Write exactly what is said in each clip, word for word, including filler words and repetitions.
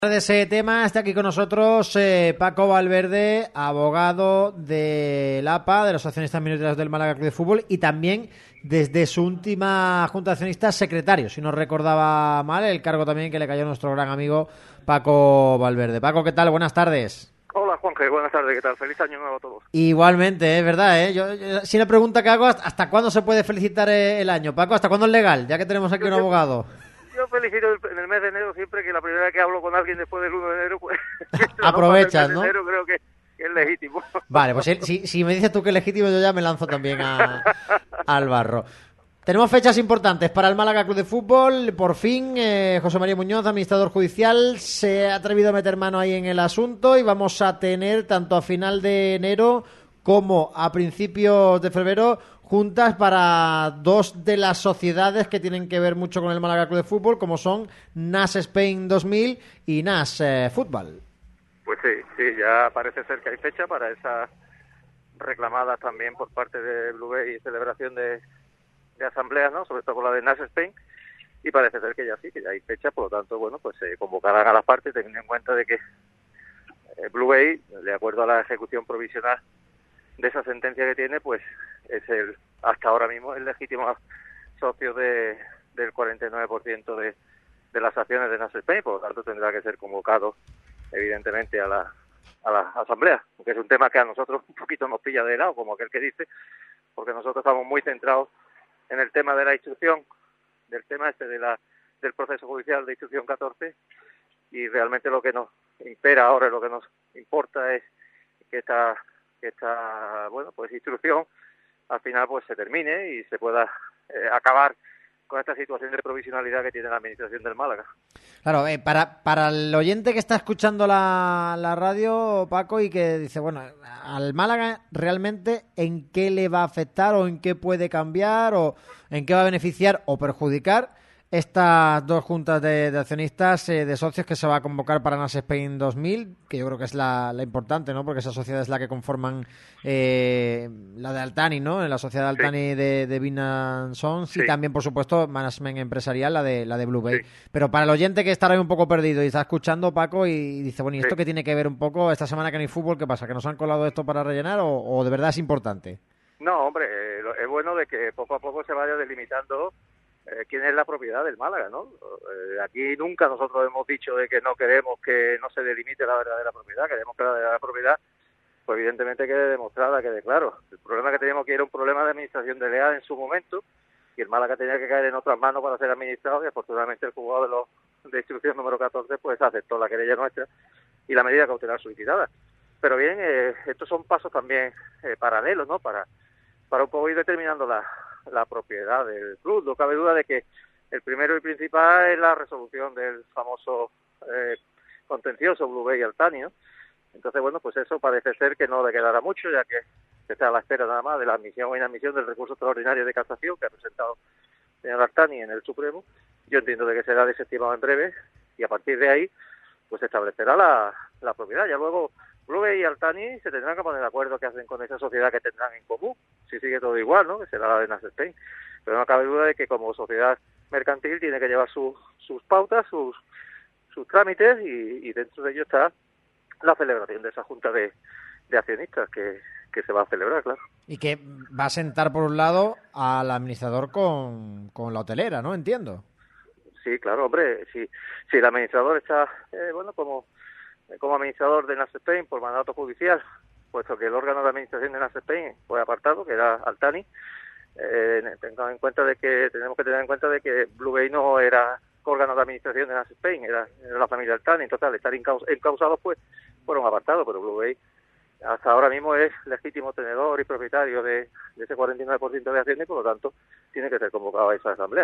De ese tema está aquí con nosotros eh, Paco Valverde, abogado de la A P A, de los accionistas minoritarios del Málaga Club de Fútbol, y también desde su última junta de accionistas secretario, si no recordaba mal, el cargo también que le cayó a nuestro gran amigo Paco Valverde. Paco, ¿qué tal? Buenas tardes. Hola, Juanje, buenas tardes, ¿qué tal? Feliz año nuevo a todos. Igualmente, es verdad, ¿eh? Yo, yo, si la pregunta que hago, ¿hasta cuándo se puede felicitar el año? Paco, ¿hasta cuándo es legal? Ya que tenemos aquí yo, un yo, abogado. Yo felicito en el mes de enero siempre, que la primera vez que hablo con alguien después del uno de enero, pues aprovechas, no, ¿no? De enero creo que, que es legítimo. Vale, pues si, si me dices tú que es legítimo, yo ya me lanzo también a, al barro. Tenemos fechas importantes para el Málaga Club de Fútbol. Por fin, eh, José María Muñoz, administrador judicial, se ha atrevido a meter mano ahí en el asunto y vamos a tener tanto a final de enero como a principios de febrero juntas para dos de las sociedades que tienen que ver mucho con el Málaga Club de Fútbol, como son N A S Spain dos mil y N A S eh, Fútbol. Pues sí, sí, ya parece ser que hay fecha para esas reclamadas también por parte de Blue Bay y celebración de, de asambleas, ¿no? Sobre todo con la de N A S Spain, y parece ser que ya sí, que ya hay fecha, por lo tanto, bueno, pues se convocarán a las partes, teniendo en cuenta de que eh, Blue Bay, de acuerdo a la ejecución provisional de esa sentencia que tiene, pues es el hasta ahora mismo el legítimo socio de del cuarenta y nueve por ciento de, de las acciones de N A S Spain, por lo tanto tendrá que ser convocado evidentemente a la a la asamblea, porque es un tema que a nosotros un poquito nos pilla de lado, como aquel que dice, porque nosotros estamos muy centrados en el tema de la instrucción, del tema este de la del proceso judicial de instrucción catorce, y realmente lo que nos impera ahora, lo que nos importa es que esta que esta bueno pues instrucción al final pues se termine y se pueda eh, acabar con esta situación de provisionalidad que tiene la administración del Málaga. Claro, eh, para, para el oyente que está escuchando la, la radio, Paco, y que dice, bueno, al Málaga realmente ¿en qué le va a afectar o en qué puede cambiar o en qué va a beneficiar o perjudicar estas dos juntas de, de accionistas eh, de socios que se va a convocar para N A S Spain dos mil, que yo creo que es la, la importante, ¿no? Porque esa sociedad es la que conforman eh, la de Altani, ¿no? La sociedad de Altani sí. de, de Binance Sons, sí. Y también, por supuesto, Management Empresarial, la de la de Blue Bay. Sí. Pero para el oyente que estará un poco perdido y está escuchando, Paco, y dice, bueno, ¿y esto sí. qué tiene que ver un poco esta semana que no hay fútbol? ¿Qué pasa? ¿Que nos han colado esto para rellenar o, o de verdad es importante? No, hombre, eh, es bueno de que poco a poco se vaya delimitando Eh, quién es la propiedad del Málaga, ¿no? Eh, aquí nunca nosotros hemos dicho de que no queremos que no se delimite la verdadera propiedad, queremos que la verdadera propiedad, pues evidentemente quede demostrada, quede claro. El problema que teníamos que era un problema de administración delegada en su momento, y el Málaga tenía que caer en otras manos para ser administrado, y afortunadamente el juzgado de los de instrucción número catorce pues aceptó la querella nuestra y la medida cautelar solicitada. Pero bien, eh, estos son pasos también eh, paralelos, ¿no? Para, para un poco ir determinando la la propiedad del club. No cabe duda de que el primero y principal es la resolución del famoso eh, contencioso Blue Bay y Altani, ¿no? Entonces, bueno, pues eso parece ser que no le quedará mucho, ya que se está a la espera nada más de la admisión o inadmisión del recurso extraordinario de casación que ha presentado el señor Altani en el Supremo. Yo entiendo de que será desestimado en breve y a partir de ahí pues se establecerá la, la propiedad. Ya luego Blue Bay y Altani se tendrán que poner de acuerdo qué hacen con esa sociedad que tendrán en común, si sigue todo igual, ¿no? Que será la de N A S Spain. Pero no cabe duda de que como sociedad mercantil tiene que llevar su, sus pautas, sus sus trámites y, y dentro de ello está la celebración de esa junta de, de accionistas que, que se va a celebrar, claro. Y que va a sentar por un lado al administrador con, con la hotelera, ¿no? Entiendo. Sí, claro, hombre, si, si el administrador está, eh, bueno, como... como administrador de N A S Spain por mandato judicial, puesto que el órgano de administración de N A S Spain fue apartado, que era Altani, eh, tengamos en cuenta de que tenemos que tener en cuenta de que Blue Bay no era órgano de administración de N A S Spain, era, era la familia Altani, entonces al estar incaus- encausados pues fueron apartados, pero Blue Bay hasta ahora mismo es legítimo tenedor y propietario de, de ese cuarenta y nueve por ciento de acciones y por lo tanto tiene que ser convocado a esa asamblea.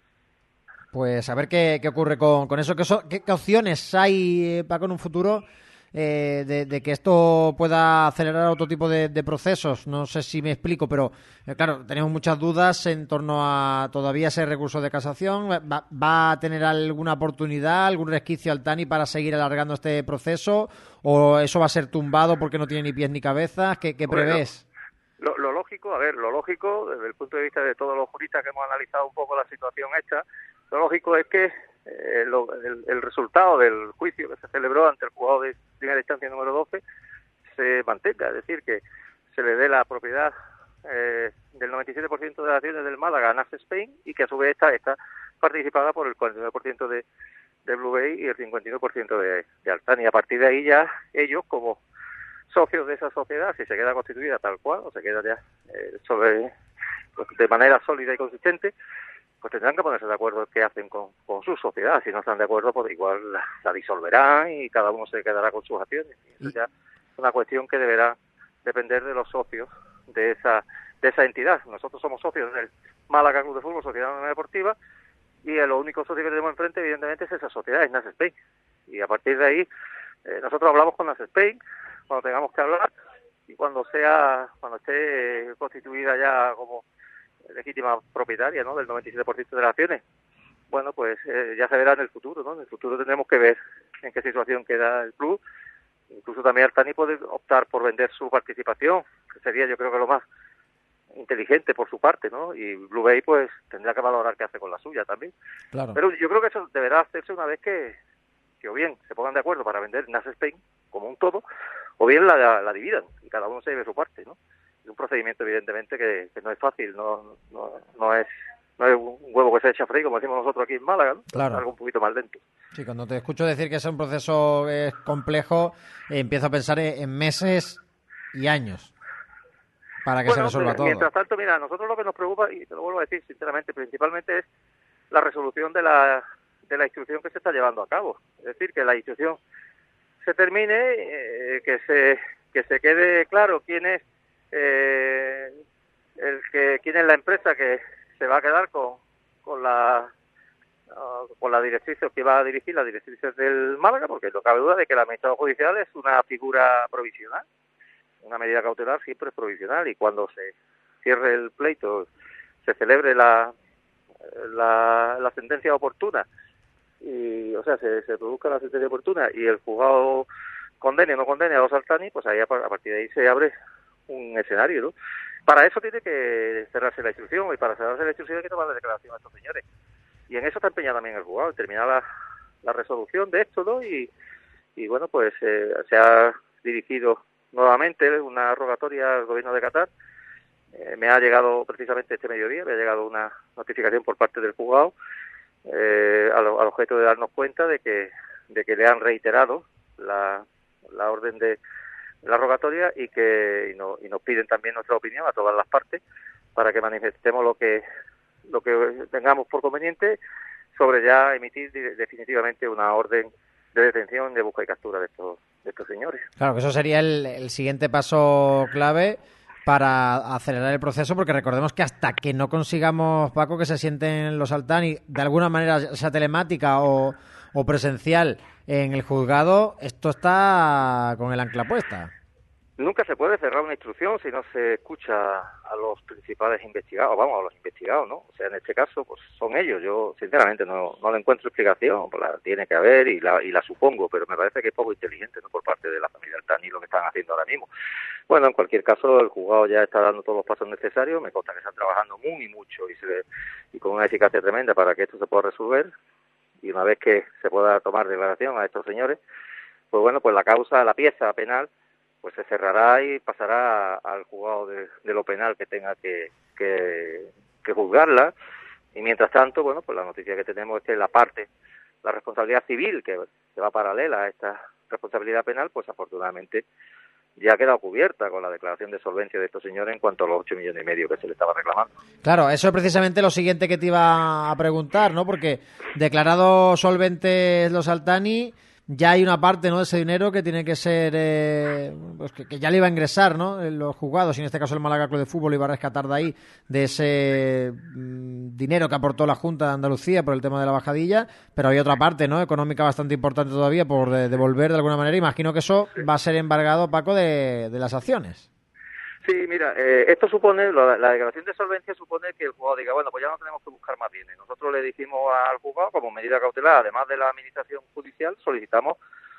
Pues a ver qué, qué ocurre con, con eso. ¿Qué, so, qué, ¿Qué opciones hay, eh, Paco, en un futuro eh, de, de que esto pueda acelerar otro tipo de, de procesos? No sé si me explico, pero eh, claro, tenemos muchas dudas en torno a todavía ese recurso de casación. ¿Va, va a tener alguna oportunidad, algún resquicio Altani para seguir alargando este proceso? ¿O eso va a ser tumbado porque no tiene ni pies ni cabezas? ¿Qué, qué prevés? Bueno, lo, lo lógico, a ver, lo lógico, desde el punto de vista de todos los juristas que hemos analizado un poco la situación esta, lo lógico es que eh, lo, el, el resultado del juicio que se celebró ante el juzgado de primera instancia número doce se mantenga, es decir, que se le dé la propiedad eh, del noventa y siete por ciento de las acciones del Málaga a Nace Spain y que a su vez está, está participada por el cuarenta y nueve por ciento de, de Blue Bay y el cincuenta y nueve por ciento de, de Altani. A partir de ahí ya ellos, como socios de esa sociedad, si se queda constituida tal cual o se queda ya eh, sobre, pues, de manera sólida y consistente, pues tendrán que ponerse de acuerdo qué hacen con, con su sociedad. Si no están de acuerdo, pues igual la, la disolverán y cada uno se quedará con sus acciones. Y eso ya es una cuestión que deberá depender de los socios de esa de esa entidad. Nosotros somos socios del Málaga Club de Fútbol, Sociedad Anónima Deportiva, y el único socio que tenemos enfrente, evidentemente, es esa sociedad, es Nace Spain. Y a partir de ahí, eh, nosotros hablamos con Nace Spain cuando tengamos que hablar y cuando sea cuando esté constituida ya como legítima propietaria, ¿no?, del noventa y siete por ciento de las acciones. Bueno, pues eh, ya se verá en el futuro, ¿no? En el futuro tendremos que ver en qué situación queda el club. Incluso también Altani puede optar por vender su participación, que sería, yo creo, que lo más inteligente por su parte, ¿no? Y Blue Bay pues tendrá que valorar qué hace con la suya también. Claro. Pero yo creo que eso deberá hacerse una vez que, que o bien se pongan de acuerdo para vender Nace Spain como un todo, o bien la, la, la dividan y cada uno se lleve su parte, ¿no? Es un procedimiento evidentemente que, que no es fácil, no, no, no es no es un huevo que se echa a freír, como decimos nosotros aquí en Málaga, ¿no? Claro. Es algo un poquito más lento. Sí, cuando te escucho decir que es un proceso eh, complejo, eh, empiezo a pensar en meses y años para que bueno, se resuelva todo. Mientras tanto, mira, a nosotros lo que nos preocupa, y te lo vuelvo a decir sinceramente, principalmente es la resolución de la de la instrucción que se está llevando a cabo. Es decir, que la instrucción se termine, eh, que se que se quede claro quién es eh, el que quién es la empresa que se va a quedar con con la uh, con la directrices que va a dirigir las directrices del Málaga, porque no cabe duda de que el administrador judicial es una figura provisional. Una medida cautelar siempre es provisional y cuando se cierre el pleito, se celebre la la, la sentencia oportuna y, o sea, se, se produzca la sentencia oportuna y el juzgado condene o no condene a los Altani, pues ahí a, a partir de ahí se abre un escenario, ¿no? Para eso tiene que cerrarse la instrucción y para cerrarse la instrucción hay que tomar la declaración a estos señores. Y en eso está empeñado también el juzgado, en terminar la, la resolución de esto, ¿no? Y, y bueno, pues eh, se ha dirigido nuevamente una rogatoria al gobierno de Qatar. Eh, me ha llegado precisamente este mediodía, me ha llegado una notificación por parte del juzgado eh, al, al objeto de darnos cuenta de que de que le han reiterado la, la orden de la rogatoria y que y, no, y nos piden también nuestra opinión a todas las partes para que manifestemos lo que lo que tengamos por conveniente sobre ya emitir de, definitivamente una orden de detención, de busca y captura de estos de estos señores. Claro, que eso sería el, el siguiente paso clave para acelerar el proceso, porque recordemos que hasta que no consigamos, Paco, que se sienten los Altani de alguna manera, sea telemática o, o presencial en el juzgado, esto está con el ancla puesta. Nunca se puede cerrar una instrucción si no se escucha a los principales investigados, vamos, a los investigados, ¿no? O sea, en este caso, pues son ellos. Yo, sinceramente, no, no le encuentro explicación, pues la tiene que haber y la, y la supongo, pero me parece que es poco inteligente, ¿no?, por parte de la familia Altani lo que están haciendo ahora mismo. Bueno, en cualquier caso, el juzgado ya está dando todos los pasos necesarios, me consta que están trabajando muy mucho y, se, y con una eficacia tremenda para que esto se pueda resolver, y una vez que se pueda tomar declaración a estos señores, pues bueno, pues la causa, la pieza penal, pues se cerrará y pasará al juzgado de, de lo penal que tenga que, que, que juzgarla. Y mientras tanto, bueno, pues la noticia que tenemos es que la parte, la responsabilidad civil que, que va paralela a esta responsabilidad penal, pues afortunadamente ya ha quedado cubierta con la declaración de solvencia de estos señores en cuanto a los ocho millones y medio que se le estaba reclamando. Claro, eso es precisamente lo siguiente que te iba a preguntar, ¿no? Porque declarado solventes los Altani, ya hay una parte, ¿no?, de ese dinero que tiene que ser, eh, pues que, que ya le iba a ingresar, ¿no?, en los juzgados, y en este caso el Málaga Club de Fútbol iba a rescatar de ahí, de ese mmm, dinero que aportó la Junta de Andalucía por el tema de la bajadilla, pero hay otra parte, ¿no?, económica bastante importante todavía por de, devolver de alguna manera. Imagino que eso sí va a ser embargado, Paco, de, de las acciones. Sí, mira, eh, esto supone, la, la declaración de solvencia supone que el juzgado diga, bueno, pues ya no tenemos que buscar más bienes. Nosotros le dijimos al juzgado, como medida cautelar, además de la administración judicial, solicitamos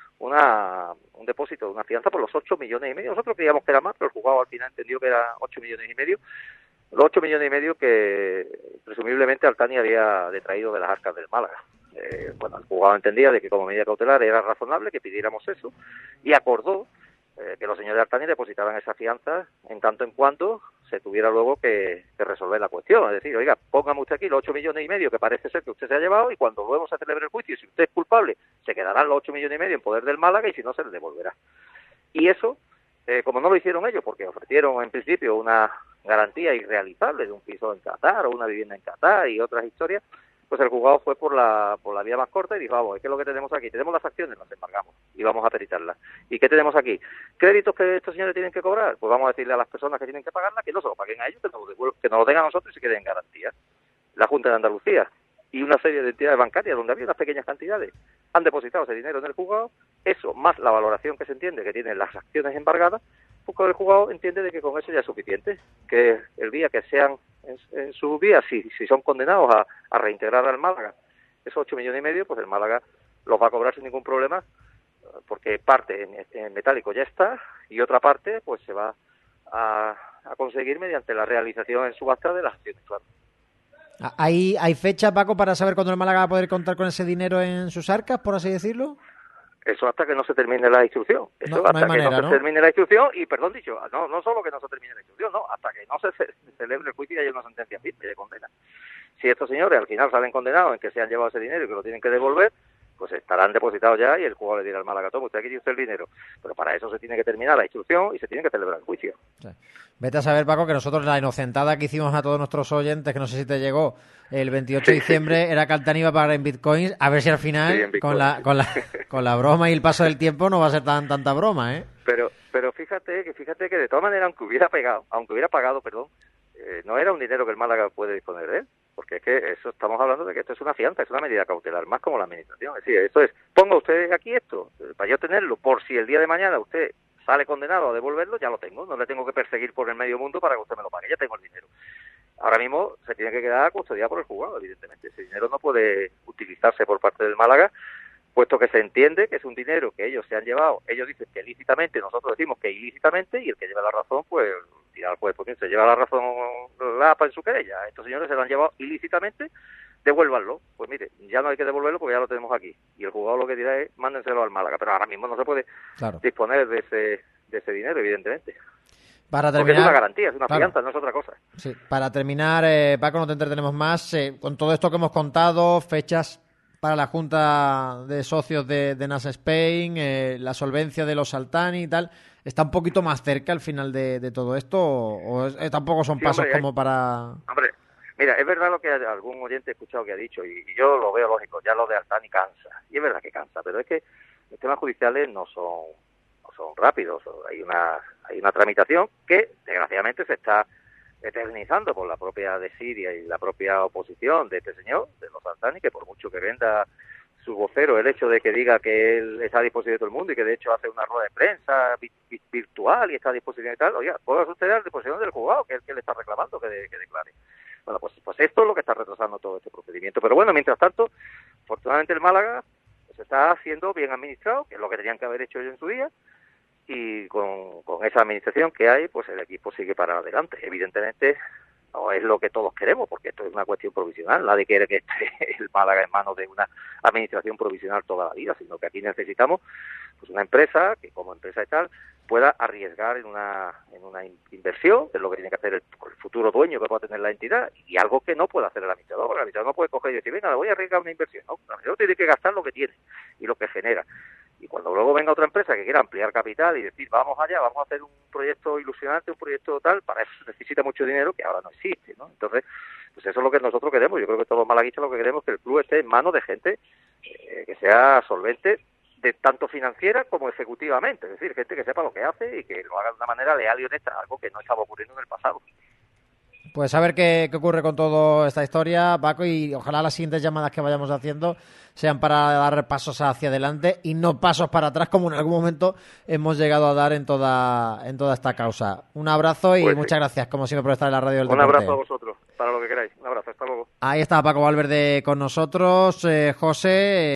una un depósito, una fianza por los ocho millones y medio. Nosotros creíamos que era más, pero el juzgado al final entendió que era ocho millones y medio. Los ocho millones y medio que presumiblemente Altani había detraído de las arcas del Málaga. Eh, bueno, el juzgado entendía de que como medida cautelar era razonable que pidiéramos eso y acordó eh, que los señores de Artani depositaran esa fianza en tanto en cuanto se tuviera luego que, que resolver la cuestión. Es decir, oiga, póngame usted aquí los ocho millones y medio que parece ser que usted se ha llevado y cuando luego se celebre el juicio, si usted es culpable, se quedarán los ocho millones y medio en poder del Málaga y si no, se le devolverá. Y eso, eh, como no lo hicieron ellos, porque ofrecieron en principio una garantía irrealizable de un piso en Qatar o una vivienda en Qatar y otras historias, pues el juzgado fue por la por la vía más corta y dijo, vamos, ¿qué es lo que tenemos aquí? Tenemos las acciones, las embargamos y vamos a peritarlas. ¿Y qué tenemos aquí? ¿Créditos que estos señores tienen que cobrar? Pues vamos a decirle a las personas que tienen que pagarlas que no se lo paguen a ellos, que nos lo, devuelvan, que nos lo den a nosotros y se queden en garantía. La Junta de Andalucía y una serie de entidades bancarias donde había unas pequeñas cantidades han depositado ese dinero en el juzgado, eso más la valoración que se entiende que tienen las acciones embargadas, pues el juzgado entiende de que con eso ya es suficiente, que el día que sean en, en su día, si, si son condenados a, a reintegrar al Málaga esos ocho millones y medio, pues el Málaga los va a cobrar sin ningún problema, porque parte en, en metálico ya está y otra parte pues se va a, a conseguir mediante la realización en subasta de las acciones, claro. ¿Hay, ¿Hay fecha, Paco, para saber cuándo el Málaga va a poder contar con ese dinero en sus arcas, por así decirlo? Eso hasta que no se termine la instrucción. Eso no, hasta no hay que manera, no se ¿no? termine la instrucción y, perdón dicho, no no solo que no se termine la instrucción, no, hasta que no se, se celebre el juicio y haya una sentencia firme de condena. Si estos señores al final salen condenados en que se han llevado ese dinero y que lo tienen que devolver, pues estarán depositados ya y el jugador le dirá al Málaga, toma, usted aquí tiene usted el dinero. Pero para eso se tiene que terminar la instrucción y se tiene que celebrar el juicio. Sí. Vete a saber, Paco, que nosotros la inocentada que hicimos a todos nuestros oyentes, que no sé si te llegó, el veintiocho de diciembre, sí, sí. Era que Altani iba a pagar en bitcoins, a ver si al final, sí, con la con la con la broma y el paso del tiempo, no va a ser tan tanta broma, ¿eh? Pero pero fíjate que fíjate que de todas maneras, aunque hubiera pagado, aunque hubiera pagado, perdón, eh, no era un dinero que el Málaga puede disponer de él, porque es que eso estamos hablando de que esto es una fianza, es una medida cautelar, más como la administración. Es decir, esto es, ponga usted aquí esto, para yo tenerlo, por si el día de mañana usted sale condenado a devolverlo, ya lo tengo, no le tengo que perseguir por el medio mundo para que usted me lo pague, ya tengo el dinero. Ahora mismo se tiene que quedar custodiado por el juzgado, evidentemente. Ese dinero no puede utilizarse por parte del Málaga, puesto que se entiende que es un dinero que ellos se han llevado. Ellos dicen que lícitamente, nosotros decimos que ilícitamente, y el que lleva la razón, pues, tira al juez, porque se lleva la razón la A P A en su querella. Estos señores se lo han llevado ilícitamente, devuélvanlo. Pues mire, ya no hay que devolverlo porque ya lo tenemos aquí. Y el juzgado lo que dirá es, mándenselo al Málaga. Pero ahora mismo no se puede claro. disponer de ese, de ese dinero, evidentemente. Para terminar, porque es una garantía, es una claro. fianza, no es otra cosa. Sí. Para terminar, eh, Paco, no te entretenemos más. Eh, con todo esto que hemos contado, fechas para la Junta de Socios de, de NASA Spain, eh, la solvencia de los Altani y tal, ¿está un poquito más cerca al final de, de todo esto o, o es, eh, tampoco son sí, pasos hombre, como hay, para...? Hombre, mira, es verdad lo que algún oyente ha escuchado que ha dicho y, y yo lo veo lógico, ya lo de Altani cansa, y es verdad que cansa, pero es que los temas judiciales no son, no son rápidos, hay una, hay una tramitación que desgraciadamente se está eternizando por la propia desidia y la propia oposición de este señor, de los Altani, que por mucho que venda su vocero el hecho de que diga que él está a disposición de todo el mundo y que de hecho hace una rueda de prensa vi- vi- virtual y está a disposición y tal, oiga, puede usted a disposición del juzgado, que es el que le está reclamando que, de, que declare. Bueno, pues, pues esto es lo que está retrasando todo este procedimiento. Pero bueno, mientras tanto, afortunadamente el Málaga se está haciendo bien administrado, que es lo que tenían que haber hecho ellos en su día, y con, con esa administración que hay, pues el equipo sigue para adelante. Evidentemente no es lo que todos queremos, porque esto es una cuestión provisional. Nadie quiere que esté el Málaga en manos de una administración provisional toda la vida, sino que aquí necesitamos pues una empresa que como empresa y tal pueda arriesgar en una en una inversión, que es lo que tiene que hacer el, el futuro dueño que pueda tener la entidad, y algo que no puede hacer el administrador. El administrador no puede coger y decir, venga, voy a arriesgar una inversión. No, el administrador tiene que gastar lo que tiene y lo que genera. Y cuando luego venga otra empresa que quiera ampliar capital y decir, vamos allá, vamos a hacer un proyecto ilusionante, un proyecto tal, para eso se necesita mucho dinero que ahora no existe, ¿no? Entonces, pues eso es lo que nosotros queremos. Yo creo que todos los malaguistas lo que queremos es que el club esté en manos de gente eh, que sea solvente, de tanto financiera como ejecutivamente. Es decir, gente que sepa lo que hace y que lo haga de una manera leal y honesta, algo que no estaba ocurriendo en el pasado. Pues a ver qué, qué ocurre con toda esta historia, Paco, y ojalá las siguientes llamadas que vayamos haciendo sean para dar pasos hacia adelante y no pasos para atrás, como en algún momento hemos llegado a dar en toda en toda esta causa. Un abrazo y pues muchas sí. gracias, como siempre, por estar en la radio del Un deporte. abrazo a vosotros, para lo que queráis. Un abrazo, hasta luego. Ahí está Paco Valverde con nosotros, eh, José.